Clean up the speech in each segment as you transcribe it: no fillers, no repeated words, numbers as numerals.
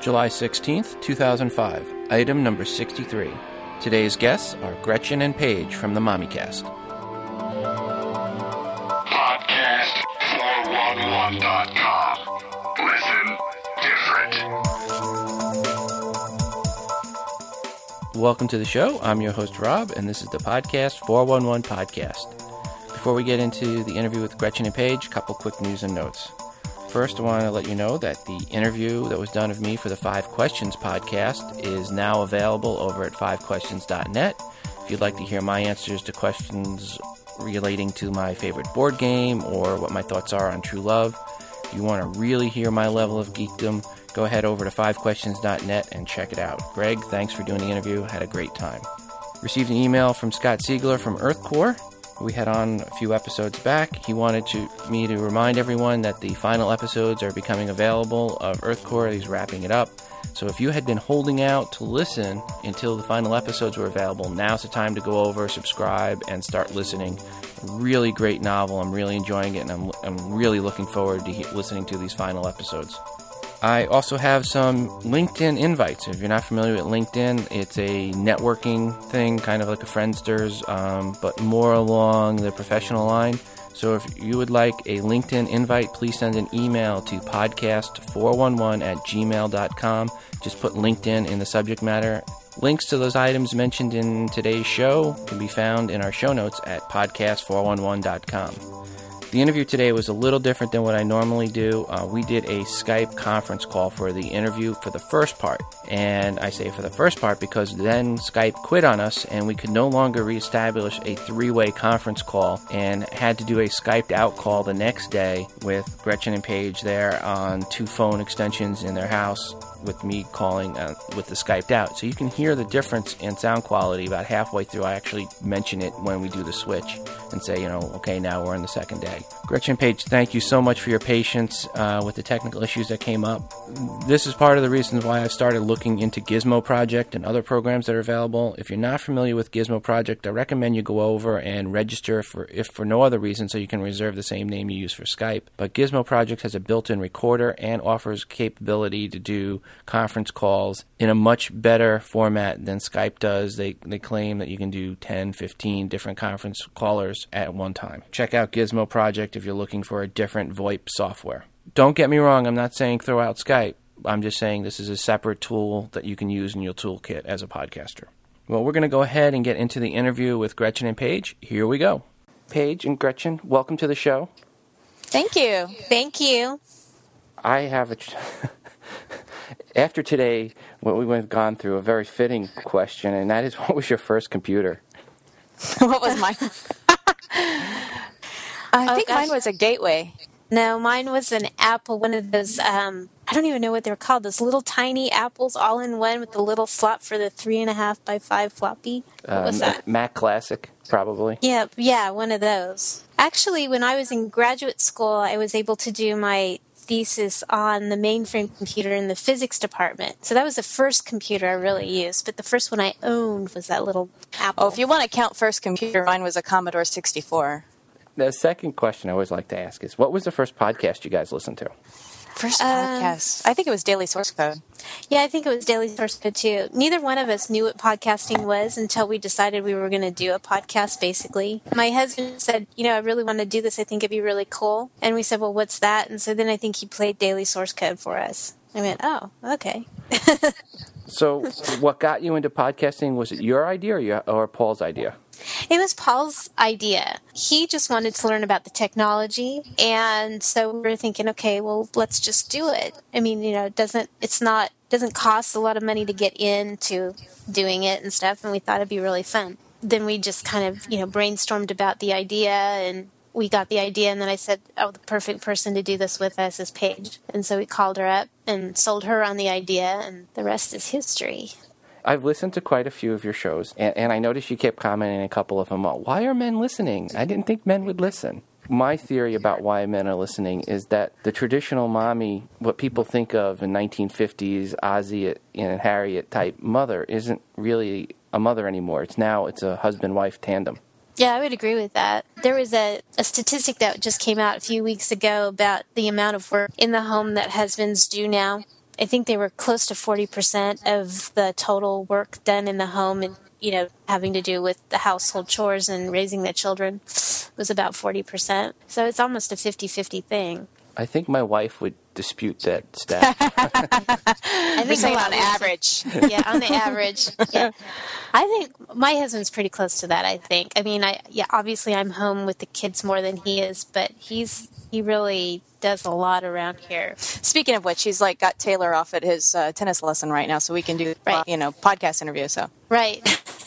July 16th, 2005. Item number 63. Today's guests are Gretchen and Paige from the MommyCast. Podcast411.com. Listen different. Welcome to the show. I'm your host, Rob, and this is the Podcast 411 Podcast. Before we get into the interview with Gretchen and Paige, a couple quick news and notes. First, I want to let you know that the interview that was done of me for the 5 Questions podcast is now available over at 5questions.net. If you'd like to hear my answers to questions relating to my favorite board game or what my thoughts are on true love, if you want to really hear my level of geekdom, go ahead over to 5questions.net and check it out. Greg, thanks for doing the interview. Had a great time. Received an email from Scott Siegler from EarthCore. We had on a few episodes back. He wanted me to remind everyone that the final episodes are becoming available of EarthCore. He's wrapping it up. So if you had been holding out to listen until the final episodes were available, now's the time to go over, subscribe, and start listening. Really great novel. I'm really enjoying it, and I'm really looking forward to listening to these final episodes. I also have some LinkedIn invites. If you're not familiar with LinkedIn, it's a networking thing, kind of like a Friendster's, but more along the professional line. So if you would like a LinkedIn invite, please send an email to podcast411@gmail.com. Just put LinkedIn in the subject matter. Links to those items mentioned in today's show can be found in our show notes at podcast411.com. The interview today was a little different than what I normally do. We did a Skype conference call for the interview for the first part. And I say for the first part because then Skype quit on us and we could no longer reestablish a 3-way conference call and had to do a Skyped out call the next day with Gretchen and Paige there on 2 phone extensions in their house with me calling with the Skyped out. So you can hear the difference in sound quality about halfway through. I actually mention it when we do the switch and say, okay, now we're on the second day. Gretchen and Paige, thank you so much for your patience with the technical issues that came up. This is part of the reasons why I started looking into Gizmo Project and other programs that are available. If you're not familiar with Gizmo Project, I recommend you go over and register if for no other reason, so you can reserve the same name you use for Skype. But Gizmo Project has a built-in recorder and offers capability to do conference calls in a much better format than Skype does. They claim that you can do 10, 15 different conference callers at one time. Check out Gizmo Project if you're looking for a different VoIP software. Don't get me wrong, I'm not saying throw out Skype. I'm just saying this is a separate tool that you can use in your toolkit as a podcaster. Well, we're going to go ahead and get into the interview with Gretchen and Paige. Here we go. Paige and Gretchen, welcome to the show. Thank you. Thank you. I have after today, what we've gone through, a very fitting question, and that is, what was your first computer? What was mine? I think mine was a Gateway. No, mine was an Apple, one of those, I don't even know what they're called, those little tiny apples all in one with the little slot for the 3.5 by 5 floppy. What was that? Mac Classic, probably. Yeah, one of those. Actually, when I was in graduate school, I was able to do my thesis on the mainframe computer in the physics department. So that was the first computer I really used, but the first one I owned was that little Apple. Oh, if you want to count first computer, mine was a Commodore 64. The second question I always like to ask is, what was the first podcast you guys listened to? First podcast? I think it was Daily Source Code. Yeah, I think it was Daily Source Code, too. Neither one of us knew what podcasting was until we decided we were going to do a podcast, basically. My husband said, I really want to do this. I think it'd be really cool. And we said, well, what's that? And so then I think he played Daily Source Code for us. I went, oh, okay. So what got you into podcasting? Was it your idea or Paul's idea? It was Paul's idea. He just wanted to learn about the technology, and so we were thinking, okay, well, let's just do it. I mean, it doesn't cost a lot of money to get into doing it and stuff, and we thought it'd be really fun. Then we just kind of, brainstormed about the idea, and we got the idea, and then I said, oh, the perfect person to do this with us is Paige. And so we called her up and sold her on the idea, and the rest is history. I've listened to quite a few of your shows, and I noticed you kept commenting a couple of them. Why are men listening? I didn't think men would listen. My theory about why men are listening is that the traditional mommy, what people think of in 1950s Ozzie and Harriet type mother, isn't really a mother anymore. It's a husband-wife tandem. Yeah, I would agree with that. There was a statistic that just came out a few weeks ago about the amount of work in the home that husbands do now. I think they were close to 40% of the total work done in the home, and having to do with the household chores and raising the children was about 40%. So it's almost a 50-50 thing. I think my wife would dispute that stat. I think on average. Yeah, on the average. Yeah. I think my husband's pretty close to that, I think. I mean, obviously I'm home with the kids more than he is, but he really does a lot around here. Speaking of which, he's got Taylor off at his tennis lesson right now, so we can do podcast interview. So right.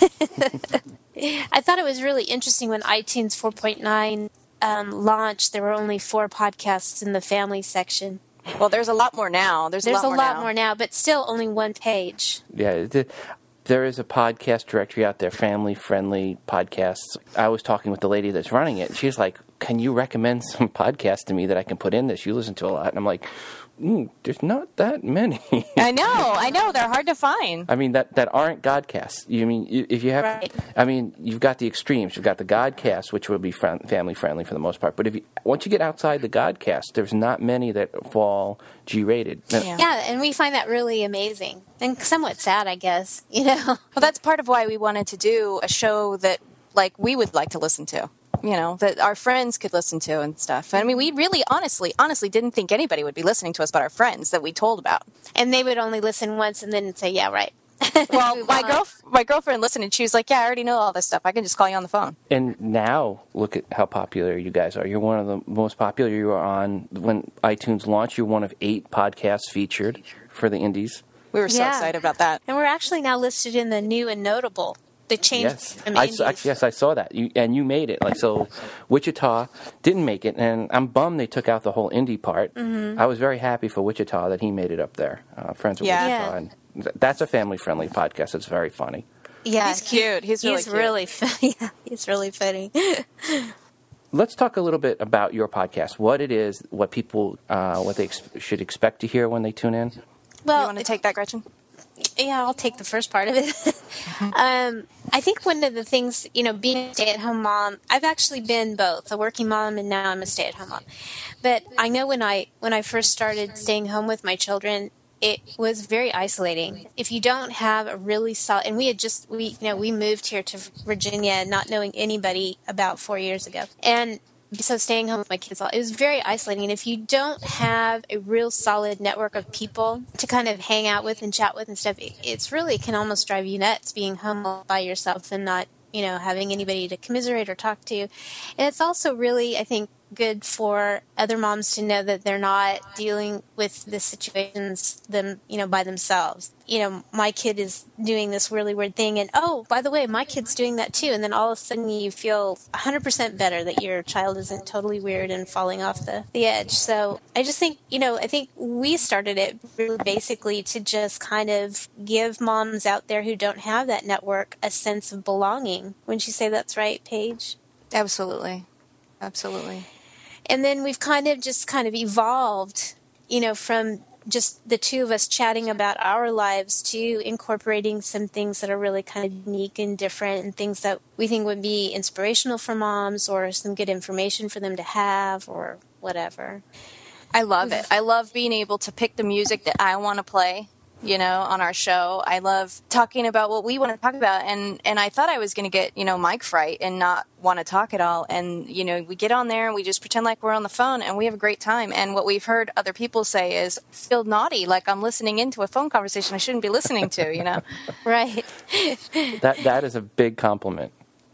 I thought it was really interesting when iTunes 4.9 launched. There were only 4 podcasts in the family section. Well, there's a lot more now. There's a lot more now, but still only one page. Yeah, there is a podcast directory out there, family-friendly podcasts. I was talking with the lady that's running it, and she's like, can you recommend some podcasts to me that I can put in this? You listen to a lot. And I'm like, there's not that many. I know. They're hard to find. I mean, that aren't Godcasts. You mean, if you have, right. I mean, you've got the extremes. You've got the Godcasts, which would be family-friendly for the most part. But once you get outside the Godcasts, there's not many that fall G-rated. Yeah, and we find that really amazing and somewhat sad, I guess, Well, that's part of why we wanted to do a show that, we would like to listen to. That our friends could listen to and stuff. I mean, we really honestly didn't think anybody would be listening to us but our friends that we told about. And they would only listen once and then say, yeah, right. Well, my girlfriend listened and she was like, yeah, I already know all this stuff. I can just call you on the phone. And now, look at how popular you guys are. You're one of the most popular. You were on, when iTunes launched, you're one of 8 podcasts featured for the indies. We were so excited about that. And we're actually now listed in the new and notable. They changed from indies. Yes, I saw that. You made it. So Wichita didn't make it, and I'm bummed they took out the whole indie part. Mm-hmm. I was very happy for Wichita that he made it up there. Friends with Wichita. Yeah. And that's a family-friendly podcast. It's very funny. Yeah, he's cute. He's really cute. Really funny. Yeah, he's really funny. Let's talk a little bit about your podcast, what it is, what people what they should expect to hear when they tune in. Well, you want to take that, Gretchen? Yeah, I'll take the first part of it. I think one of the things, being a stay-at-home mom, I've actually been both, a working mom and now I'm a stay-at-home mom. But I know when I first started staying home with my children, it was very isolating. If you don't have a really solid, and we moved here to Virginia not knowing anybody about 4 years ago. And so staying home with my kids, it was very isolating. And if you don't have a real solid network of people to kind of hang out with and chat with and stuff, it's really can almost drive you nuts being home by yourself and not, having anybody to commiserate or talk to. And it's also really, I think, good for other moms to know that they're not dealing with the situations by themselves. My kid is doing this really weird thing, and oh, by the way, my kid's doing that too. And then all of a sudden you feel 100% better that your child isn't totally weird and falling off the edge. So I just think, I think we started it really basically to just kind of give moms out there who don't have that network a sense of belonging. Wouldn't you say that's right, Paige? Absolutely. And then we've kind of evolved, from just the two of us chatting about our lives to incorporating some things that are really kind of unique and different and things that we think would be inspirational for moms or some good information for them to have or whatever. I love it. I love being able to pick the music that I want to play. On our show. I love talking about what we want to talk about. And I thought I was going to get, mic fright and not want to talk at all. And, we get on there and we just pretend like we're on the phone and we have a great time. And what we've heard other people say is, I feel naughty, like I'm listening into a phone conversation I shouldn't be listening to, Right. That is a big compliment.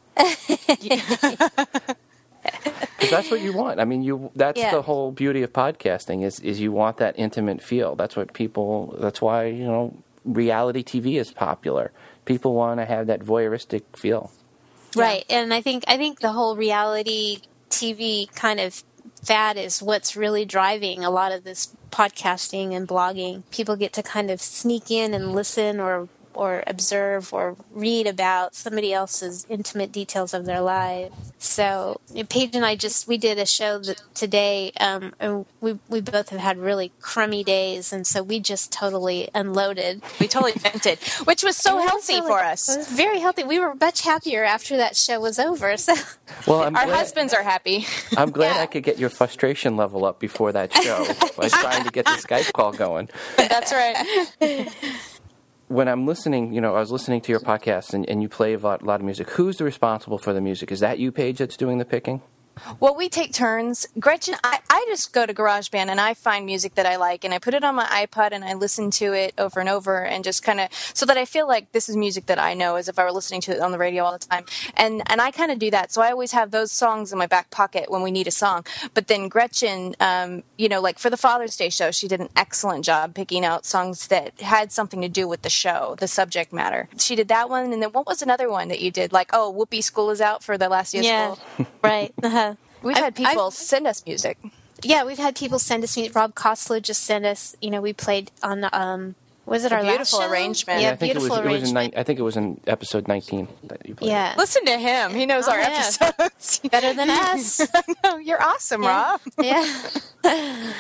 Because that's what you want. I mean, that's the whole beauty of podcasting is you want that intimate feel. That's why, reality TV is popular. People want to have that voyeuristic feel. Right. And I think the whole reality TV kind of fad is what's really driving a lot of this podcasting and blogging. People get to kind of sneak in and listen or or observe or read about somebody else's intimate details of their lives. So Paige and I we did a show today, and we both have had really crummy days, and so we just totally unloaded. We totally vented, which was so healthy for us. It was very healthy. We were much happier after that show was over. So, Well, our husbands are happy. I'm glad I could get your frustration level up before that show by trying to get the Skype call going. That's right. When I'm listening, I was listening to your podcast, and you play a lot of music. Who's responsible for the music? Is that you, Paige, that's doing the picking? Well, we take turns. Gretchen, I just go to GarageBand and I find music that I like and I put it on my iPod and I listen to it over and over and just kind of so that I feel like this is music that I know as if I were listening to it on the radio all the time. And I kind of do that. So I always have those songs in my back pocket when we need a song. But then Gretchen, like for the Father's Day show, she did an excellent job picking out songs that had something to do with the show, the subject matter. She did that one. And then what was another one that you did? Like, Whoopi, school is out for the last day of school. Right. Uh-huh. We've had people send us music. Yeah, we've had people send us music. Rob Kostler just sent us, we played on, was it our beautiful last show? arrangement? Yeah, I think beautiful arrangement. I think it was in episode 19 that you played. Yeah. Listen to him. He knows our episodes. Better than us. No, you're awesome, Rob. Yeah.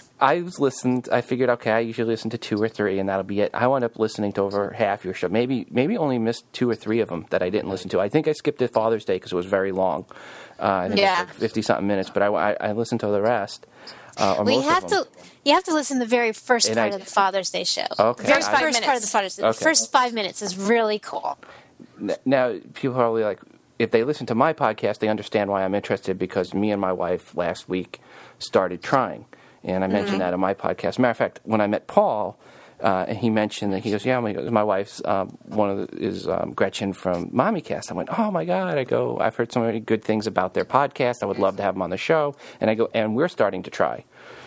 I figured, okay, I usually listen to 2 or 3, and that'll be it. I wound up listening to over half your show. Maybe only missed 2 or 3 of them that I didn't listen to. I think I skipped it Father's Day because it was very long. I think it was like 50-something minutes, but I listened to the rest. You have to listen to the very first part of the Father's Day show. Okay. The very first part of the Father's Day. Okay. The first 5 minutes is really cool. Now, people are probably like, if they listen to my podcast, they understand why I'm interested because me and my wife last week started trying. And I mentioned that in my podcast. Matter of fact, when I met Paul, and he mentioned that, he goes, yeah, my wife's is Gretchen from MommyCast. I went, oh, my God. I go, I've heard so many good things about their podcast. I would love to have them on the show. And I go, and we're starting to try.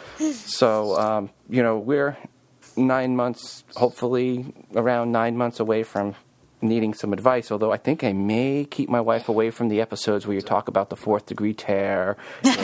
So, we're 9 months, hopefully around 9 months away from needing some advice, although I think I may keep my wife away from the episodes where you talk about the 4th-degree tear,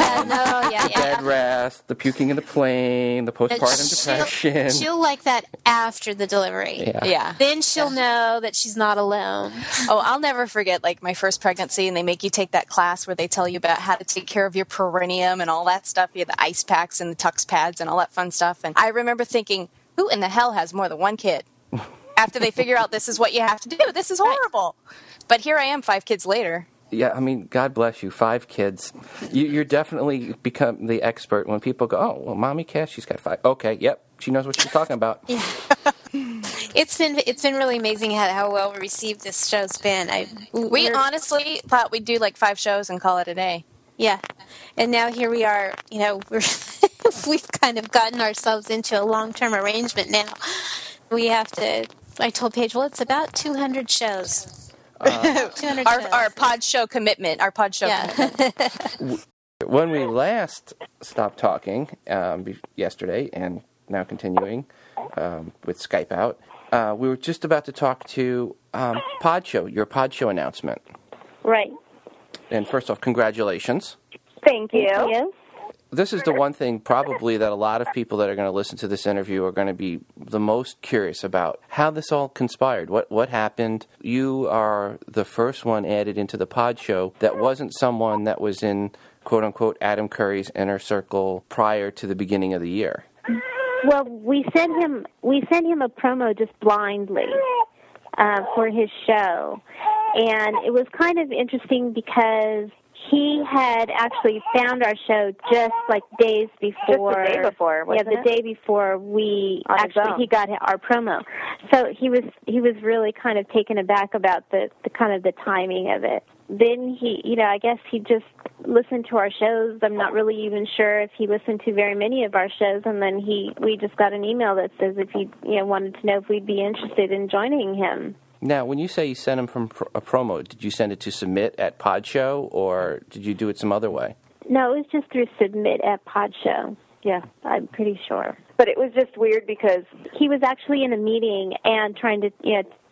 bed rest, the puking in the plane, the postpartum depression. She'll like that after the delivery. Yeah. Then she'll know that she's not alone. Oh, I'll never forget, like, my first pregnancy, and they make you take that class where they tell you about how to take care of your perineum and all that stuff. You have the ice packs and the Tux pads and all that fun stuff. And I remember thinking, who in the hell has more than one kid? After they figure out this is what you have to do. This is horrible. But here I am 5 kids later. Yeah, I mean, God bless you, 5 kids. You're definitely become the expert when people go, oh, well, Mommy Cass, she's got 5. Okay, yep, she knows what she's talking about. Yeah. It's been really amazing how well received this show's been. We honestly thought we'd do like 5 shows and call it a day. Yeah. And now here we are, we've kind of gotten ourselves into a long-term arrangement now. We have to... I told Paige, well, it's about 200 shows. 200 shows. Our pod show commitment. Our pod show commitment. When we last stopped talking, yesterday, and now continuing with Skype out, we were just about to talk to Pod Show, your Pod Show announcement. Right. And first off, congratulations. Thank you. Thank you. This is the one thing probably that a lot of people that are going to listen to this interview are going to be the most curious about. How this all conspired. What happened? You are the first one added into the Pod Show that wasn't someone that was in, quote-unquote, Adam Curry's inner circle prior to the beginning of the year. Well, we sent him a promo just blindly for his show. And it was kind of interesting because he had actually found our show just like days before. Just the day before, wasn't the day before he got our promo. So he was really kind of taken aback about the kind of the timing of it. Then I guess he just listened to our shows. I'm not really even sure if he listened to very many of our shows. And then we just got an email that says if he wanted to know if we'd be interested in joining him. Now, when you say you sent him from a promo, did you send it to Submit at Podshow, or did you do it some other way? No, it was just through Submit at Podshow. Yeah, I'm pretty sure. But it was just weird because he was actually in a meeting and trying to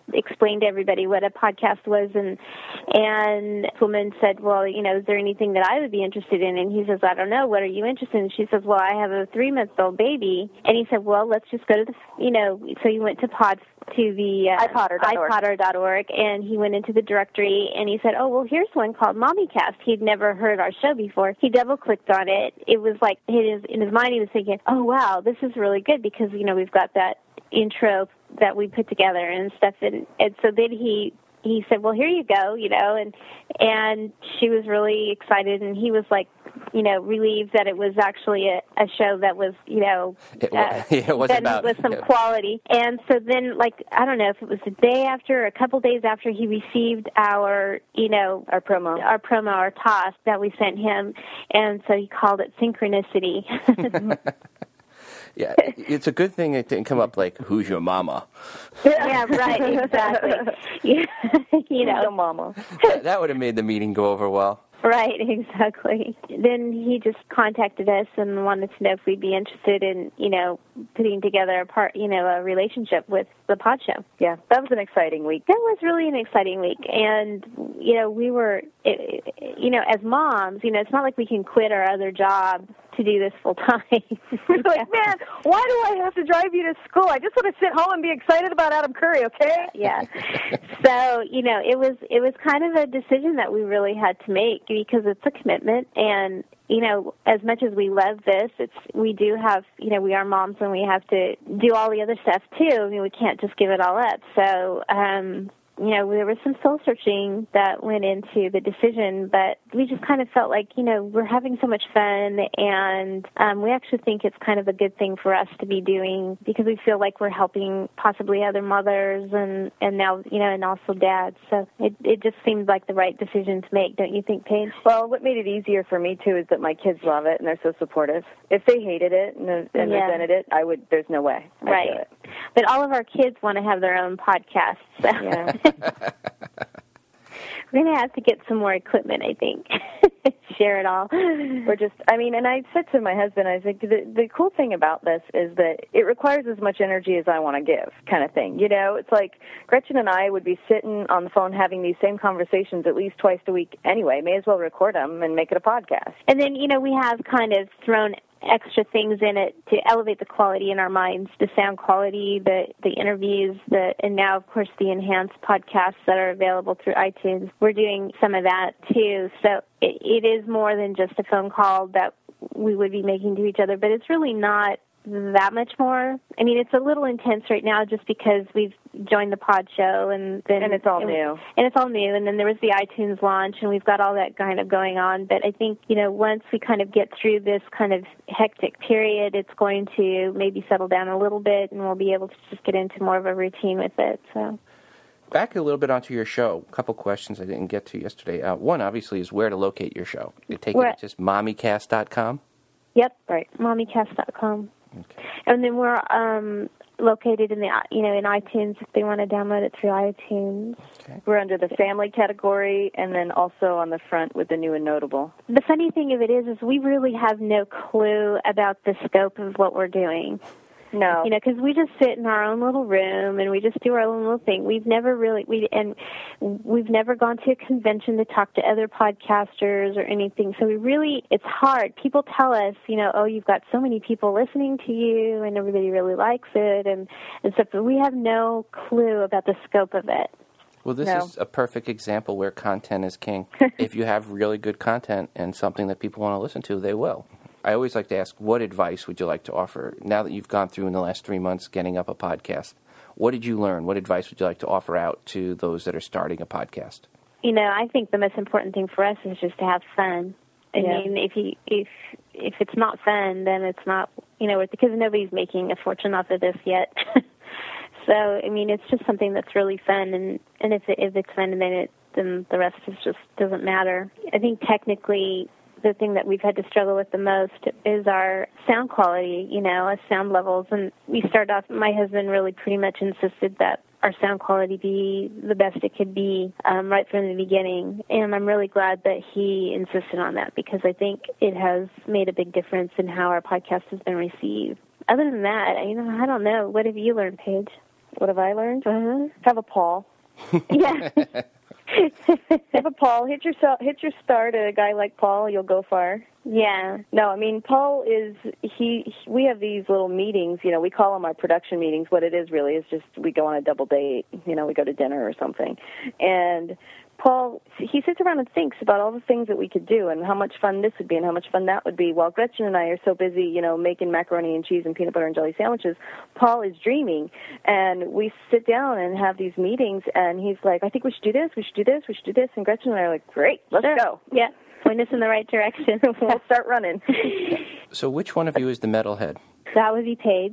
explained to everybody what a podcast was, and this woman said, well, is there anything that I would be interested in? And he says, I don't know, what are you interested in? She says, well, I have a 3-month-old baby. And he said, well, let's just go to so he went to the iPodder.org, and he went into the directory, and he said, oh, well, here's one called MommyCast. He'd never heard our show before. He double-clicked on it. It was like, in his mind, he was thinking, oh, wow, this is really good because, we've got that intro that we put together and stuff. And so then he said, well, here you go, and she was really excited, and he was like, relieved that it was actually a show that was, it was about with some quality. And so then, I don't know if it was a day after, or a couple days after he received our promo, our toss that we sent him, and so he called it Synchronicity. Yeah, it's a good thing it didn't come up like, who's your mama? Yeah, right, exactly. Your mama. That would have made the meeting go over well. Right, exactly. Then he just contacted us and wanted to know if we'd be interested in, putting together a relationship with the Pod Show. Yeah, that was an exciting week. That was really an exciting week. And, we were, as moms, it's not like we can quit our other job to do this full time. We're like, man, why do I have to drive you to school? I just want to sit home and be excited about Adam Curry, okay? Yeah. So, it was kind of a decision that we really had to make because it's a commitment. And, as much as we love this, we do have, we are moms and we have to do all the other stuff too. We can't just give it all up. So, there was some soul searching that went into the decision, but we just kind of felt like, we're having so much fun, and we actually think it's kind of a good thing for us to be doing because we feel like we're helping possibly other mothers and now, and also dads. So it just seemed like the right decision to make, don't you think, Paige? Well, what made it easier for me, too, is that my kids love it and they're so supportive. If they hated it and resented it, there's no way I'd do it. But all of our kids want to have their own podcasts. So. Yeah. We're going to have to get some more equipment, I think. Share it all. Or just, and I said to my husband, I was like, the cool thing about this is that it requires as much energy as I want to give, kind of thing. It's like Gretchen and I would be sitting on the phone having these same conversations at least twice a week anyway. May as well record them and make it a podcast. And then, we have kind of thrown extra things in it to elevate the quality in our minds, the sound quality, the interviews, and now, of course, the enhanced podcasts that are available through iTunes. We're doing some of that, too. So it is more than just a phone call that we would be making to each other, but it's really not that much more. It's a little intense right now just because we've joined the Pod Show, and it's all new. And it's all new, and then there was the iTunes launch, and we've got all that kind of going on. But I think, once we kind of get through this kind of hectic period, it's going to maybe settle down a little bit, and we'll be able to just get into more of a routine with it. So. Back a little bit onto your show. A couple questions I didn't get to yesterday. One, obviously, is where to locate your show. You take it at just mommycast.com? Yep, right. mommycast.com. Okay. And then we're located in in iTunes if they want to download it through iTunes. Okay. We're under the family category, and then also on the front with the new and notable. The funny thing of it is we really have no clue about the scope of what we're doing. No. Because we just sit in our own little room and we just do our own little thing. We've never gone to a convention to talk to other podcasters or anything. So it's hard. People tell us, oh, you've got so many people listening to you and everybody really likes it and stuff. But we have no clue about the scope of it. Well, this is a perfect example where content is king. If you have really good content and something that people want to listen to, they will. I always like to ask, what advice would you like to offer? Now that you've gone through in the last 3 months getting up a podcast, what did you learn? What advice would you like to offer out to those that are starting a podcast? I think the most important thing for us is just to have fun. I mean, if it's not fun, then it's not, because nobody's making a fortune off of this yet. So, it's just something that's really fun, and if it's fun, then the rest just doesn't matter. I think technically, the thing that we've had to struggle with the most is our sound quality, our sound levels. And we started off, my husband really pretty much insisted that our sound quality be the best it could be right from the beginning. And I'm really glad that he insisted on that because I think it has made a big difference in how our podcast has been received. Other than that, I don't know. What have you learned, Paige? What have I learned? Uh-huh. Have a Paul. Yeah. Have a Paul. Hit your start at a guy like Paul. You'll go far. Yeah. No, I mean, Paul is, we have these little meetings, we call them our production meetings. What it is really is just we go on a double date, we go to dinner or something. And Paul, he sits around and thinks about all the things that we could do and how much fun this would be and how much fun that would be. While Gretchen and I are so busy, making macaroni and cheese and peanut butter and jelly sandwiches, Paul is dreaming. And we sit down and have these meetings, and he's like, I think we should do this, we should do this, we should do this. And Gretchen and I are like, great, let's go. Yeah. Point us in the right direction. We'll start running. So which one of you is the metalhead? That would be Paige.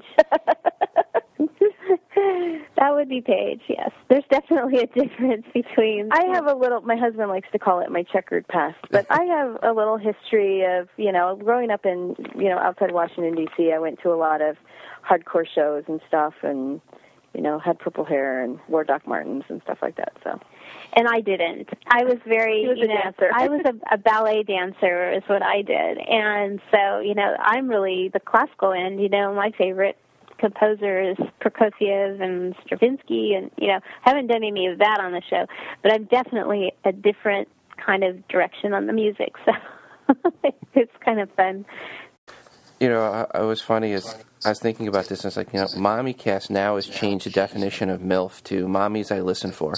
That would be Paige, yes. There's definitely a difference between... I have a little, my husband likes to call it my checkered past, but I have a little history of, growing up in, outside Washington, D.C., I went to a lot of hardcore shows and stuff and, had purple hair and wore Doc Martens and stuff like that, so... And I didn't. I was very, she was a dancer. I was a ballet dancer is what I did. And so, I'm really the classical end. My favorite composer is Prokofiev and Stravinsky, and, haven't done any of that on the show. But I'm definitely a different kind of direction on the music, so it's kind of fun. It was funny as I was thinking about this, and it's like, MommyCast now has changed the definition of MILF to Mommies I Listen For.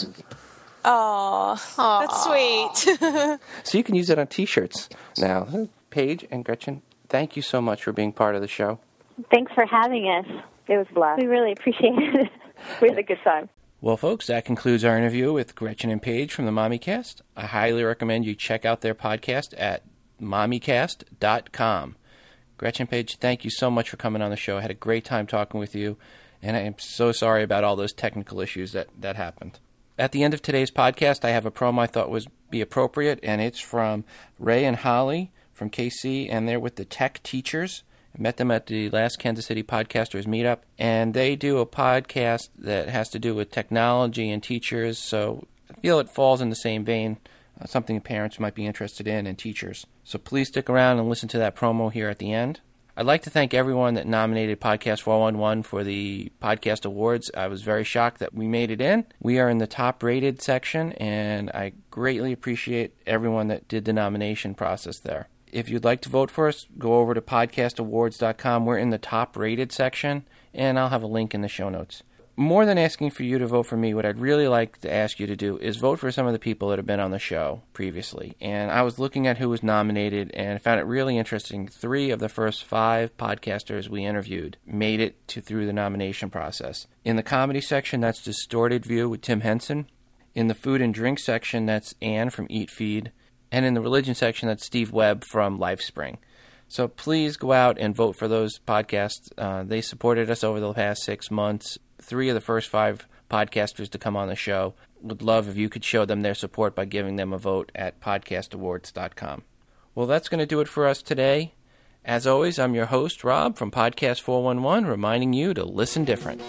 Oh, that's sweet. So you can use it on T-shirts now. Paige and Gretchen, thank you so much for being part of the show. Thanks for having us. It was a blast. We really appreciate it. We had a good time. Well, folks, that concludes our interview with Gretchen and Paige from the MommyCast. I highly recommend you check out their podcast at mommycast.com. Gretchen, Paige, thank you so much for coming on the show. I had a great time talking with you, and I am so sorry about all those technical issues that happened. At the end of today's podcast, I have a promo I thought would be appropriate, and it's from Ray and Holly from KC, and they're with the Tech Teachers. I met them at the last Kansas City Podcasters meetup, and they do a podcast that has to do with technology and teachers, so I feel it falls in the same vein, something parents might be interested in and teachers. So please stick around and listen to that promo here at the end. I'd like to thank everyone that nominated Podcast 411 for the Podcast Awards. I was very shocked that we made it in. We are in the top-rated section, and I greatly appreciate everyone that did the nomination process there. If you'd like to vote for us, go over to podcastawards.com. We're in the top-rated section, and I'll have a link in the show notes. More than asking for you to vote for me, what I'd really like to ask you to do is vote for some of the people that have been on the show previously. And I was looking at who was nominated and found it really interesting. 3 of the first 5 podcasters we interviewed made it through the nomination process. In the comedy section, that's Distorted View with Tim Henson. In the food and drink section, that's Anne from Eat Feed. And in the religion section, that's Steve Webb from Lifespring. So please go out and vote for those podcasts. They supported us over the past 6 months. 3 of the first 5 podcasters to come on the show. Would love if you could show them their support by giving them a vote at podcastawards.com. Well, that's going to do it for us today. As always, I'm your host, Rob, from Podcast 411, reminding you to listen different.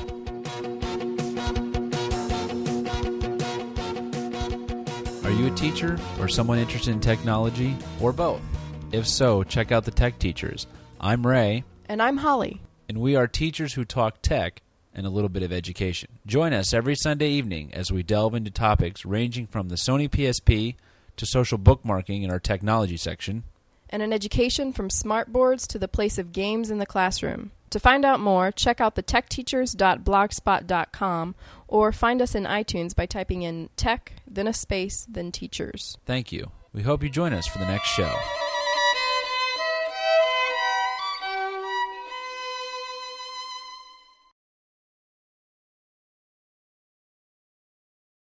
Are you a teacher or someone interested in technology, or both? If so, check out the Tech Teachers. I'm Ray. And I'm Holly. And we are teachers who talk tech and a little bit of education. Join us every Sunday evening as we delve into topics ranging from the Sony PSP to social bookmarking in our technology section, and an education from smartboards to the place of games in the classroom. To find out more, check out the techteachers.blogspot.com or find us in iTunes by typing in tech, then a space, then teachers. Thank you. We hope you join us for the next show.